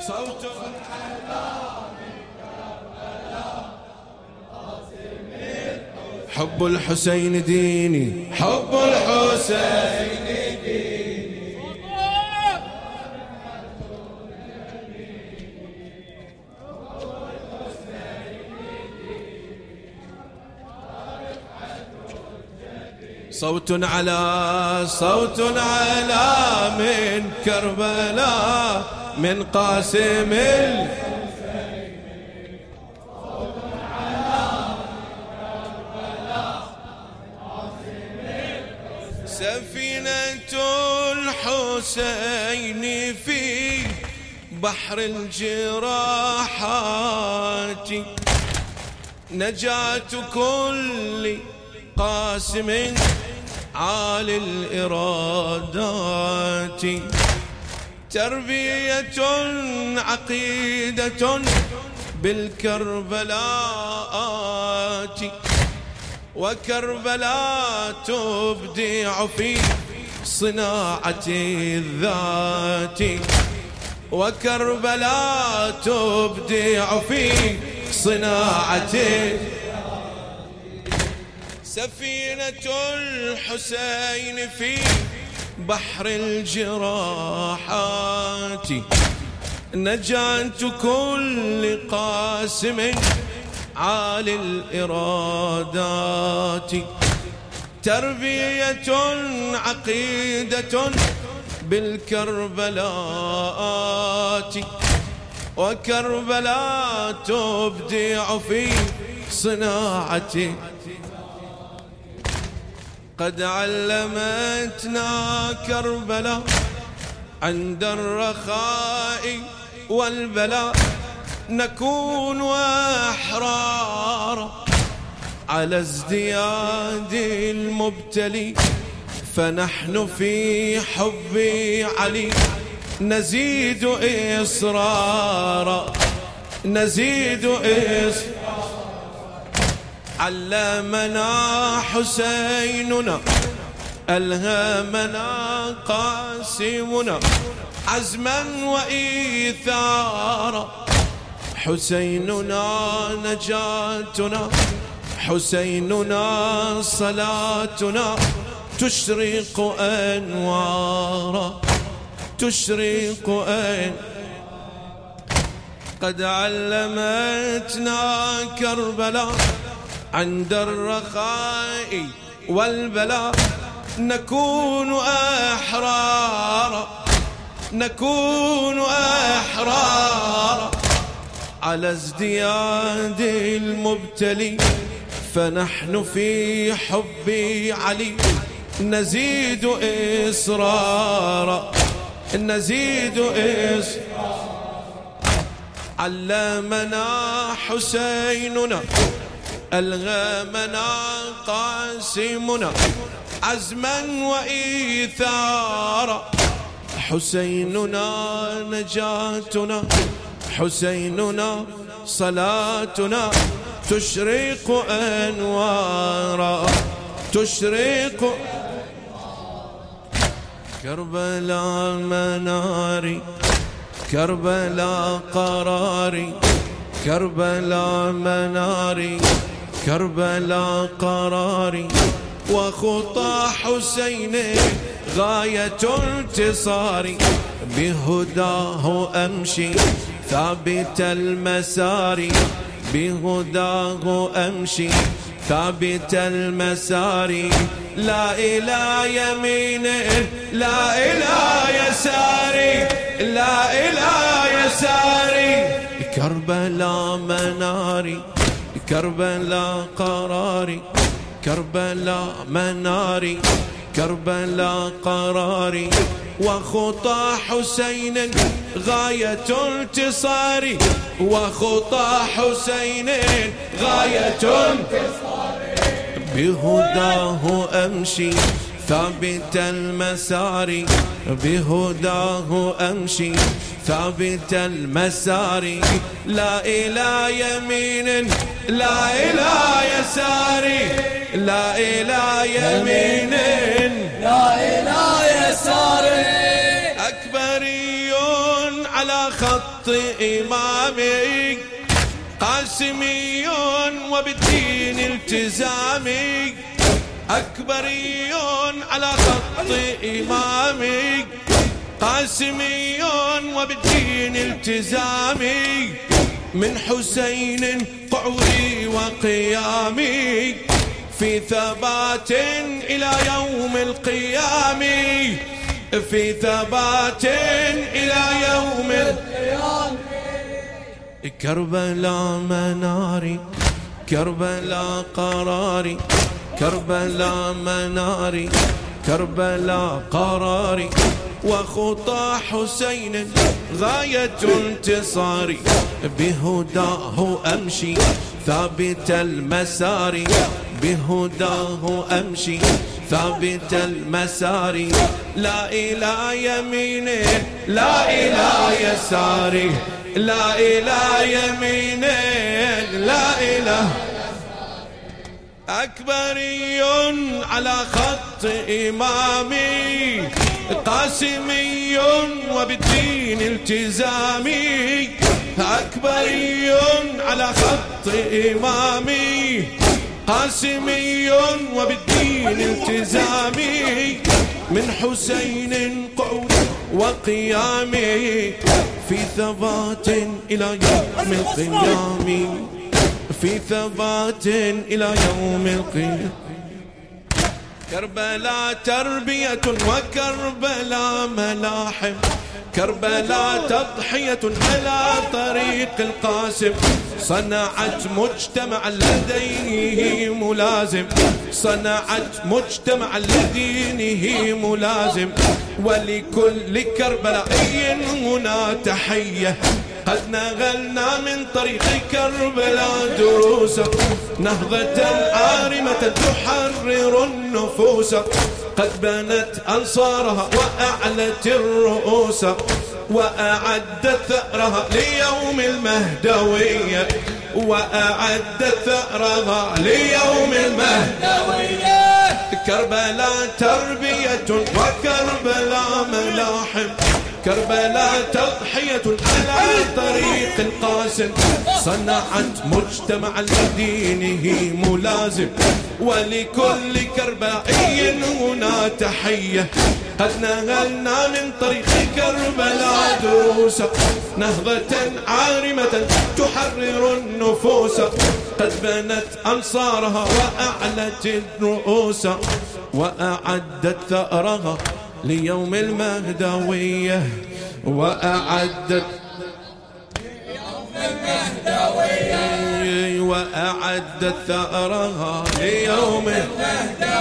صوت حب الحسين ديني، حب الحسين ديني. صوت على صوت على من كربلاء من قاسم سفينة الحسين في بحر الجراحات نجاة كل قاسم عالي الإرادات تربية عقيدة بالكربلاءات وكربلاء تبدع في صناعة الذات وكربلاء تبدع في صناعة سفينة الحسين في بحر الجراحات نجاة كل قاسم عالي الإرادات تربية عقيدة بالكربلاءات وكربلاء تبدع في صناعة قد علمتنا كربلاء عند الرخاء والبلاء نكون أحرارا على ازدياد المبتلي فنحن في حب علي نزيد إصرارا نزيد إصرارا علمنا حسيننا ألهمنا قاسمنا عزما وإيثارا حسيننا نجاتنا حسيننا صلاتنا تشرق أنوارا تشرق قد علمتنا كربلاء عند الرخاء والبلاء نكون أحرارا نكون أحرارا على ازدياد المبتلي فنحن في حب علي نزيد إصرارا نزيد إصرارا علمنا حسيننا ألغمنا قاسمنا عزما وإيثارا حسيننا نجاتنا حسيننا صلاتنا تشرق أنوارا تشرق كربلاء مناري كربلاء قراري كربلاء مناري كربلاء قراري وخطى حسين غاية انتصاري بهداه أمشي ثابت المسار بهداه أمشي ثابت المسار لا إلى يمين لا إلى يساري لا إلى يساري كربلاء مناري كربلاء قراري كربلاء مناري كربلاء قراري وخطى حسين غاية انتصاري وخطى حسين غاية انتصاري بهداه أمشي ثابت المسار بهداه أمشي ثابت المسار لا إلى يمين لا إلى يساري لا إلى يمين لا إلى يساري أكبري على خط إمامي قاسمي وبالدين التزامي أكبري على خط إمامي قاسمي وبالدين التزامي من حسين قعوري وقيامي في ثبات إلى يوم القيامة في ثبات إلى يوم القيامة كربلاء مناري كربلاء قراري كربلاء مناري كربلاء قراري وخطى حسين غاية انتصاري بهداه أمشي ثابت المسار بهداه أمشي ثابت المسار لا إلى يميني لا إلى يساري لا إلى يميني لا إلى أكبري على خط إمامي قاسمي وبالدين التزامي أكبري على خط إمامي قاسمي وبالدين التزامي من حسين قعود وقيامي في ثبات إلى يوم القيامة في ثبات إلى يوم القيامة كربلاء تربية وكربلاء ملاحم كربلاء تضحية على طريق القاسم صنعت مجتمع لديه ملازم صنعت مجتمع لدينه ملازم ولكل كربلائي هنا تحية قد نغلنا من طريق كربلاء دروسا نهضة عارمة تحرر النفوس قد بنت أنصارها وأعلت الرؤوس وأعدت ثأرها ليوم المهدوية وأعدت ثأرها ليوم المهدوية كربلاء تربية وكربلاء ملاحم كربلاء تضحية على طريق القاسم صنعت مجتمع لدينه ملازم ولكل كربلائي هنا تحية قد نهلنا من طريق كربلاء دروسا نهضة عارمة تحرر النفوس قد بنت أنصارها وأعلت الرؤوس وأعدت ثأرها ليوم المهدوية وأعدت وأعدت ثأرها ليوم المهدوية